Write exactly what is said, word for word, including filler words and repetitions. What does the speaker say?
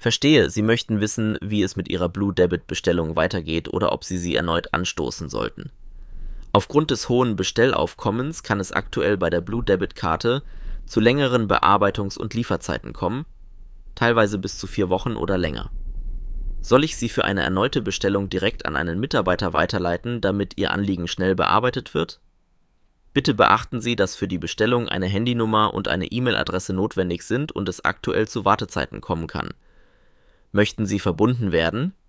Verstehe, Sie möchten wissen, wie es mit Ihrer Blue Debit-Bestellung weitergeht oder ob Sie sie erneut anstoßen sollten. Aufgrund des hohen Bestellaufkommens kann es aktuell bei der Blue Debit-Karte zu längeren Bearbeitungs- und Lieferzeiten kommen, teilweise bis zu vier Wochen oder länger. Soll ich Sie für eine erneute Bestellung direkt an einen Mitarbeiter weiterleiten, damit Ihr Anliegen schnell bearbeitet wird? Bitte beachten Sie, dass für die Bestellung eine Handynummer und eine E-Mail-Adresse notwendig sind und es aktuell zu Wartezeiten kommen kann. Möchten Sie verbunden werden,